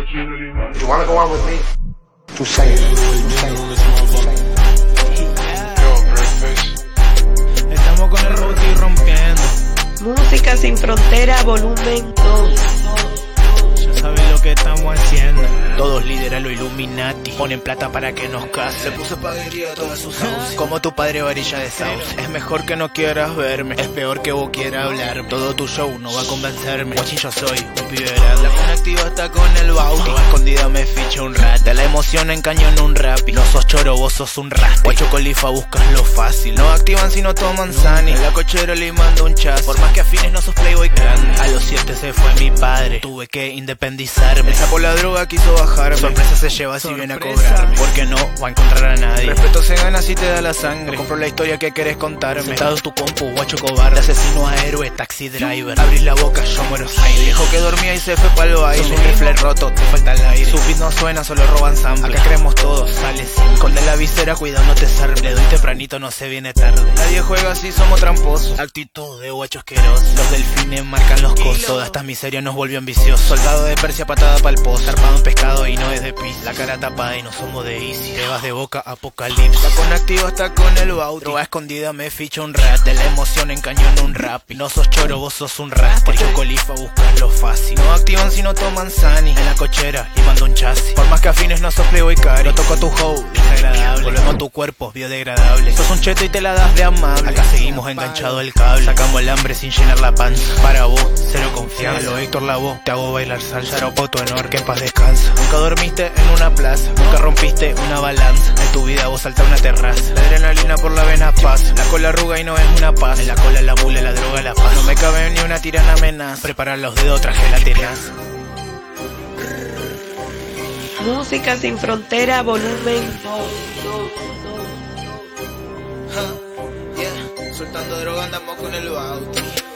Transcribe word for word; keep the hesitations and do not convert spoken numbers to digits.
You wanna go out with me? You say it. You say it. Estamos con el Roti rompiendo. Música sin frontera, volumen dos. Ya sabes lo que estamos haciendo. Todos lideran lo Illuminati. Ponen plata para que nos casen. Se puso paguería a todas sus house. Como tu padre varilla de sauce. Es mejor que no quieras verme. Es peor que vos quieras hablar. Todo tu show no va a convencerme. Guachín, yo soy un pibe grande. La conactiva está con el bauti. Toda escondida me ficha un rata. La emoción en cañón un rapi. No sos choro, vos sos un rasta. Guacho colifa buscas lo fácil. No activan si no toman sani. En la cochera le mando un chas. Por más que afines no sos playboy grande. A los siete se fue mi padre. Tuve que independizarme. El sapo la droga quiso bajarme. Sorpresa se lleva si viene a cobrarme. Porque no va a encontrar a nadie. Respeto se gana si te da la sangre. Compro la historia que querés contarme. Sentado en tu compu, guacho cobarde. Asesino a héroe, taxi driver. Abrís la boca, yo muero aire. Dijo que dormía y se fue pa'l baile. Sos un rifle roto, te falta el aire. Su beat no suena, solo roban sample. Acá creemos todos, sale sin. Con de la visera, cuidado no te zarpe. Le doy tempranito, no se viene tarde. Nadie juega así, somos tramposos. Actitud de guacho asqueroso. Los delfines marcan los cosos. Toda esta miseria nos volvió ambiciosos. Soldado de Persia, patada pa'l pozo. Zarpado en pescado y no es de pis. La cara tapada y no somos de easy. Te vas de boca, apocalipsis. La conactiva está con el bauti. Droga escondida me ficha un rat. De la emoción en cañón un rap. No sos choro, vos sos un rastro. Yo colifa buscas lo fácil. No activan si no toman sani. En la cochera y mando un chasis. Por más que afines no sos playboy cari. No toco a tu hoe, desagradable. Volvemos a tu cuerpo, biodegradable. Sos un cheto y te la das de amable. Acá seguimos enganchado el cable. Sacamos el hambre sin llenar la panza. Para vos, cero confianza. Lo Héctor Lavoe, te hago bailar salsa. Aeropuerto honor, que en paz descansa. Nunca dormiste en una plaza. Nunca rompiste una balanza. En tu vida vos salta una terraza. La adrenalina por la vena pasa. La cola arruga y no es una paz. En la cola la bula, la droga, la paz. No me cabe ni una tirana amenaza. Preparar los dedos, traje la tenaza. Música sin frontera, volumen dos. Yeah. Soltando droga andamos con el bauti.